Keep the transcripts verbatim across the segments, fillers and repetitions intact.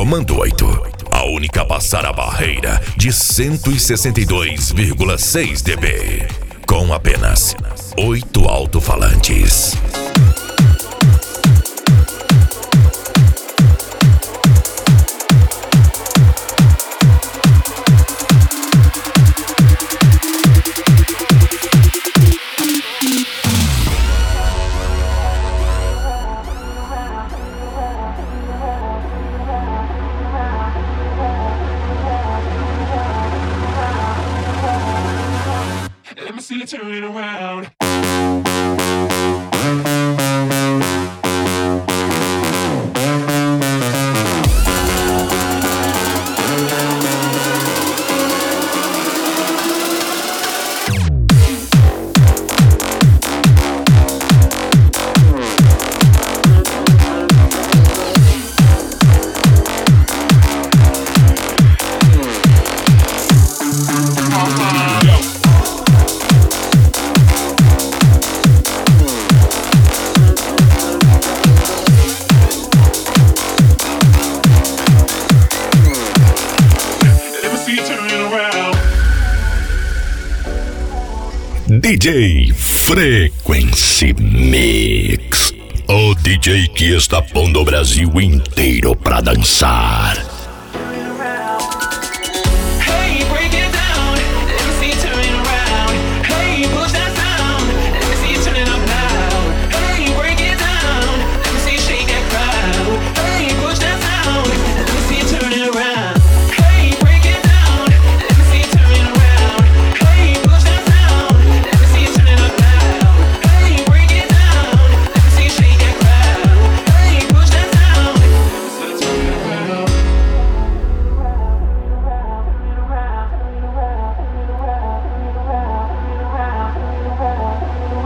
Comando oito, a única a passar a barreira de cento e sessenta e dois vírgula seis decibéis, com apenas oito alto-falantes. Let me see you turn it around. D J Frequency Mix, o D J que está pondo o Brasil inteiro pra dançar.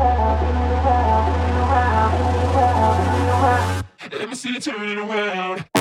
Let me see you turn it around.